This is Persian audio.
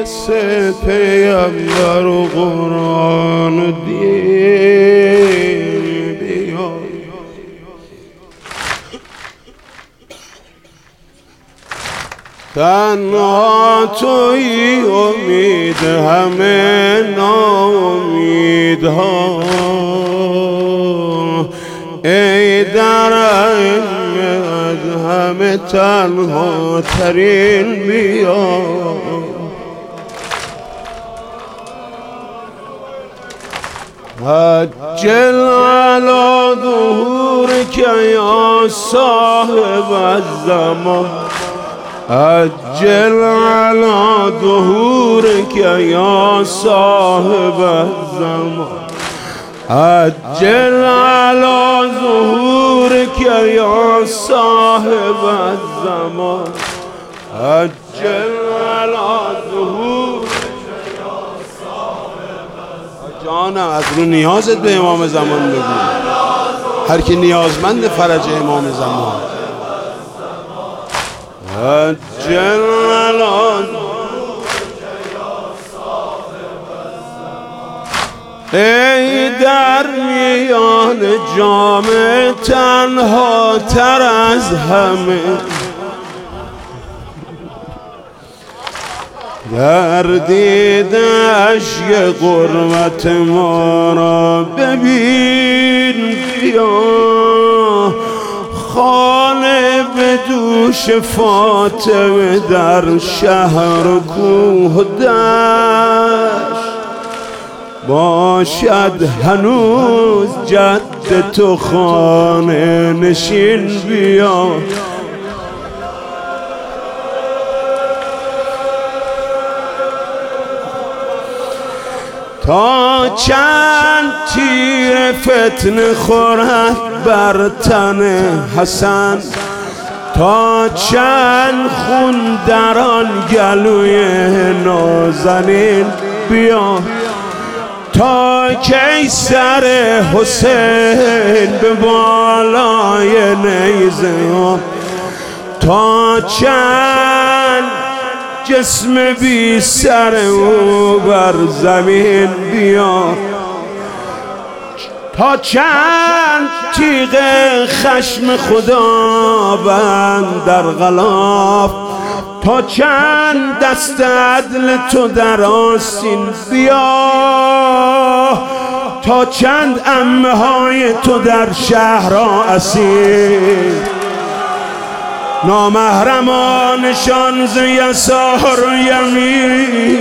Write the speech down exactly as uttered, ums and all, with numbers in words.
واسه پیغمبر و قرآن و دین بیا. تنها توی امید همه ناامیدها، ای درم از همه تنها ترین بیا. عجل علی ظهورک یا صاحب الزمان، عجل علی ظهورک یا صاحب الزمان، عجل علی ظهورک یا صاحب الزمان، عجل علی ظهورک یا صاحب الزمان. جانم از رو نیازت به امام زمان بگو، هر کی نیازمند فرج امام زمان. عجل علی ای در میان جام تنها تر از همه، در دیده اشک غربت ما را ببین بیا. خانه به دوش فاطمه در شهر و کوه و دشت، باشد هنوز جد تو خانه نشین بیا. تا چند تیر فتنه خورد بر تن حسن، تا چند خون در آن گلوی نازنین بیا. تا کی سر حسین به بالای نیزه ها، تا چند جسم بی سر او بر زمین بیا. تا چند تیغ خشم خداوند در غلاف، تا چند دست عدل تو در آستین بیا. تا چند عمه های تو در شهرها اسیر، نامحرمانشان ز یسار و یمین